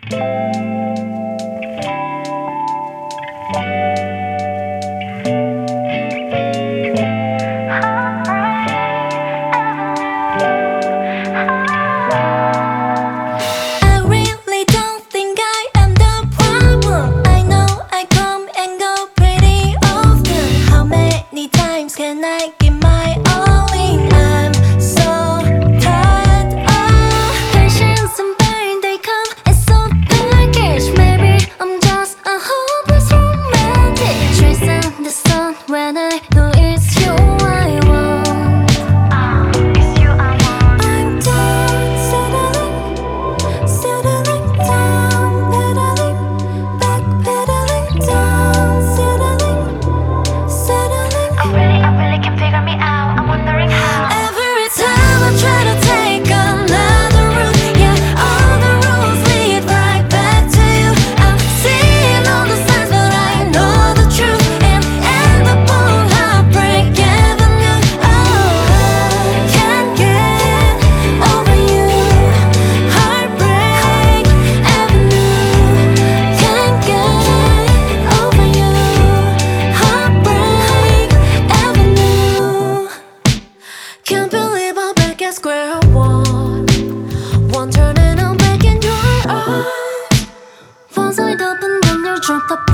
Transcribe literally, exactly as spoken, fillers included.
Can I give my all in? I'm so tired of patience and pain. They come as so package. Maybe I'm just a hopeless romantic, chasing the sun when I know it's you I want. uh, It's you I want. I'm done settling, settling down, pedaling, backpedaling down, settling, settling. I really, I really can't figure me out. I'm wondering how. Every time I try to take another route, yeah, all the roads lead right back to you. I've seen all the signs, but I know the truth. And end up on Heartbreak Avenue. Oh, I can't get over you. Heartbreak Avenue. Can't get over you. Heartbreak Avenue. Can't believe I'm back at square one. One turn and I'm back in your arms. Once I open, then you're dropped up.